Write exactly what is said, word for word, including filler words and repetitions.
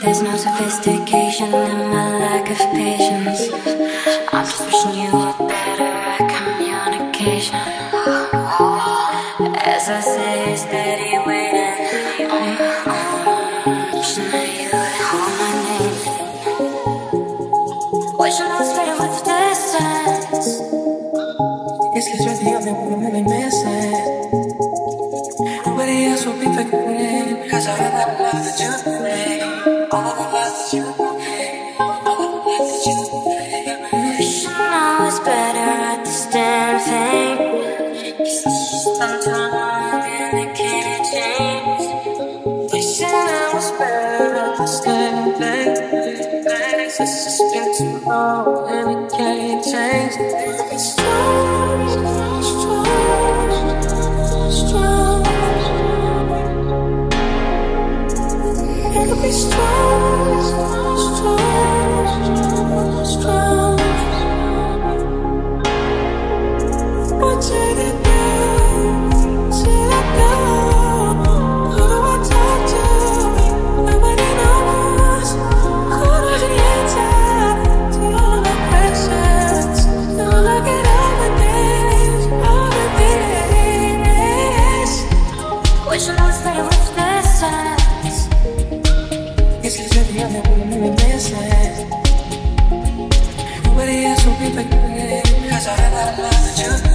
There's no sophistication in my lack of patience. I'm just wishing you were better at communication. As I say, steady waiting on your arm, wishing that you would call my name. Wishing I was fading with the distance. It's cause you're the only one I'm really missing. Nobody else will be forgetting, cause of all the love that you bring. All of the love that you bring. All of the love that you bring. Wishing I was better at this damn thing. Sometimes and it can't change. Wishing I was better at this damn thing. It's just been too long and it can't change. It's strong, strong, strong. It could be strong, strong, strong. What did it do? Should I go? Who do I talk to? Nobody knows. Who does the answer to all of my questions? Don't look it over this, over this. Wishing I was fading with the distance. It's cause you're the only one I'm really missing. Nobody else will be forgetting, cause of all that love that you